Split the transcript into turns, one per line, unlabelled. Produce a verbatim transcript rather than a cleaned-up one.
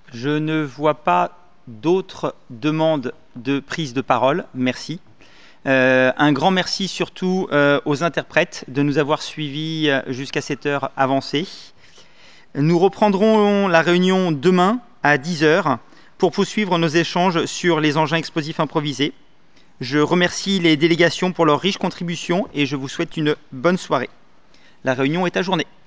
Je ne vois pas d'autres demandes de prise de parole. Merci. Euh, un grand merci surtout euh, aux interprètes de nous avoir suivis euh, jusqu'à cette heure avancée. Nous reprendrons la réunion demain à dix heures pour poursuivre nos échanges sur les engins explosifs improvisés. Je remercie les délégations pour leur riche contribution et je vous souhaite une bonne soirée. La réunion est ajournée.